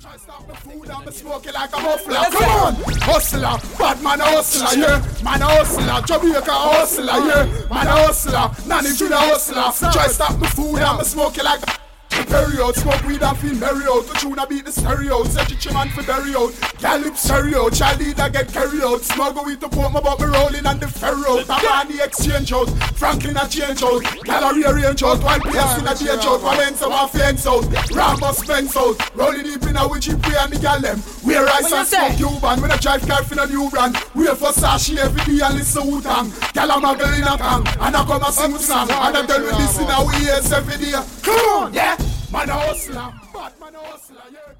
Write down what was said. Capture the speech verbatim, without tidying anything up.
Try stop the food and me smoking like a muffler. Come on, hustler, bad man hustler, yeah. Man hustler, Jamaica hustler, yeah. Man hustler, Nanny Judah hustler. Try stop the food and me smoking like a period, smoke weed and feel merry out. The tune I beat the stereo, set your man for bury out. Gal lip stereo, child leader get carry out. Smuggle with the port, my about me rolling on the ferry out. Tabani exchange out, Franklin a change out. Gallery arrange out, one place in a change out. Valencia one fence out, Ramos fence out. Rolling deep in a witchy way and the gal them. Wear rice and smoke Cuban, when I drive car in a new brand. Wear for Sashi every day and listen to Wu-Tang. Gal a muggle in a tang, and I come and sing with song. And I tell you this in our ears every day. Come on, yeah. Man a hustler, bad man a hustler, yeah.